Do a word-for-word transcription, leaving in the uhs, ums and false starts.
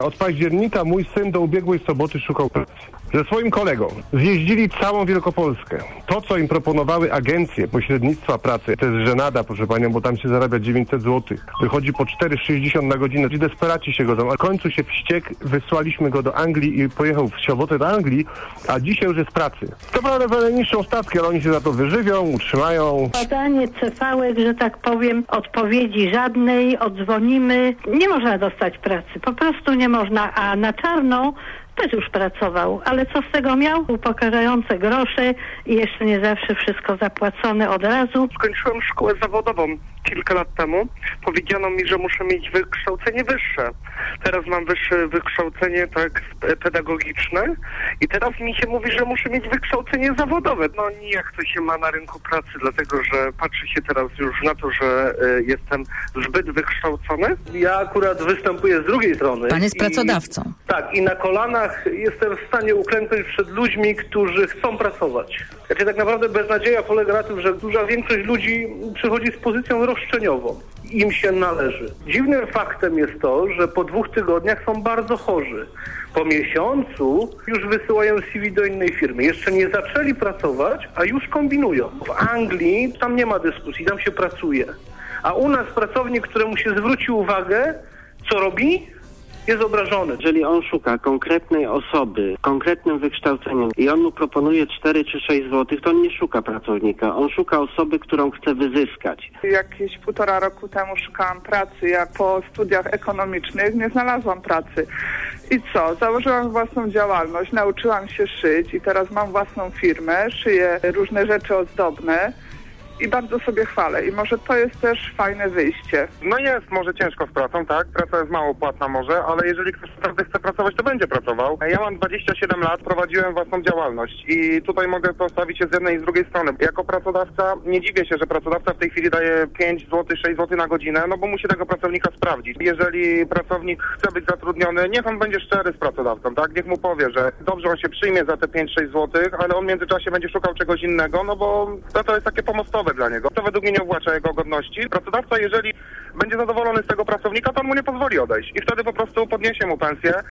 Od października mój syn do ubiegłej soboty szukał pracy. Ze swoim kolegą zjeździli całą Wielkopolskę. To, co im proponowały agencje pośrednictwa pracy, to jest żenada, proszę panią, bo tam się zarabia dziewięćset złotych. Wychodzi po cztery sześćdziesiąt na godzinę. Ci desperaci się godzą. A w końcu się wściekł, wysłaliśmy go do Anglii i pojechał w sobotę do Anglii, a dzisiaj już jest pracy. To prawda, że niższą stawkę, ale oni się za to wyżywią, utrzymają. Badanie cefałek, że tak powiem, odpowiedzi żadnej, odzwonimy. Nie można dostać pracy, po prostu nie można, a na czarno też już pracował, ale co z tego miał? Upokarzające grosze i jeszcze nie zawsze wszystko zapłacone od razu. Skończyłem szkołę zawodową kilka lat temu. Powiedziano mi, że muszę mieć wykształcenie wyższe. Teraz mam wyższe wykształcenie tak pedagogiczne i teraz mi się mówi, że muszę mieć wykształcenie zawodowe. No nijak to się ma na rynku pracy, dlatego że patrzy się teraz już na to, że y, jestem zbyt wykształcony. Ja akurat występuję z drugiej strony. Pan jest i, pracodawcą. Tak, i na kolanach jestem w stanie uklęknąć przed ludźmi, którzy chcą pracować. Znaczy tak naprawdę beznadzieja polega na tym, że duża większość ludzi przychodzi z pozycją roszczeniową. Im się należy. Dziwnym faktem jest to, że po dwóch tygodniach są bardzo chorzy. Po miesiącu już wysyłają C V do innej firmy. Jeszcze nie zaczęli pracować, a już kombinują. W Anglii tam nie ma dyskusji, tam się pracuje. A u nas pracownik, któremu się zwróci uwagę, co robi? Jest obrażony. Jeżeli on szuka konkretnej osoby, konkretnym wykształceniem i on mu proponuje cztery czy sześć złotych, to on nie szuka pracownika. On szuka osoby, którą chce wyzyskać. Jakieś półtora roku temu szukałam pracy. Ja po studiach ekonomicznych nie znalazłam pracy. I co? Założyłam własną działalność, nauczyłam się szyć i teraz mam własną firmę, szyję różne rzeczy ozdobne. I bardzo sobie chwalę. I może to jest też fajne wyjście. No jest może ciężko z pracą, tak? Praca jest mało płatna może, ale jeżeli ktoś naprawdę chce pracować, to będzie pracował. Ja mam dwadzieścia siedem lat, prowadziłem własną działalność i tutaj mogę postawić się z jednej i z drugiej strony. Jako pracodawca nie dziwię się, że pracodawca w tej chwili daje pięć złotych, sześć złotych na godzinę, no bo musi tego pracownika sprawdzić. Jeżeli pracownik chce być zatrudniony, niech on będzie szczery z pracodawcą, tak? Niech mu powie, że dobrze on się przyjmie za te pięć sześć złotych, ale on w międzyczasie będzie szukał czegoś innego, no bo to, to jest takie pomostowe dla niego. To według mnie nie uwłacza jego godności. Pracodawca, jeżeli będzie zadowolony z tego pracownika, to on mu nie pozwoli odejść i wtedy po prostu podniesie mu pensję.